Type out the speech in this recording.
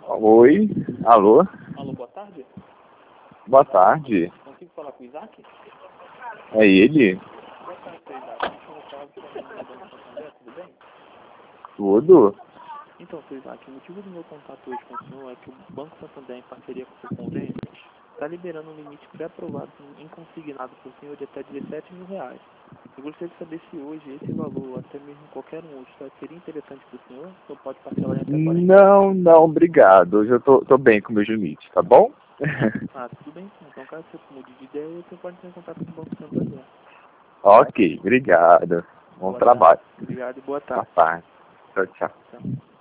Oi, alô, Alô, boa tarde. boa tarde. Consigo falar com o Isaac? É ele? Boa tarde, seu Isaac. Eu vou falar com o Fernando do Banco Santander, tudo bem? Tudo? Então, seu Isaac, o motivo do meu contato hoje com o senhor é que o Banco Santander, em parceria com o seu convênio, está liberando um limite pré-aprovado em consignado para o senhor de até R$17.000. Eu gostaria de saber se hoje esse valor, ou até mesmo qualquer um outro, seria interessante para o senhor? O senhor pode parcelar em até 40 vezes. Não, obrigado. Hoje eu tô bem com meus limites, tá bom? Ah, tudo bem, sim. Então, caso você mude de ideia, você pode entrar em contato com o Banco Santander. Ok, obrigado. Bom Boa tarde. trabalho. Obrigado e boa Boa tarde. tarde. Tchau, tchau. Tchau.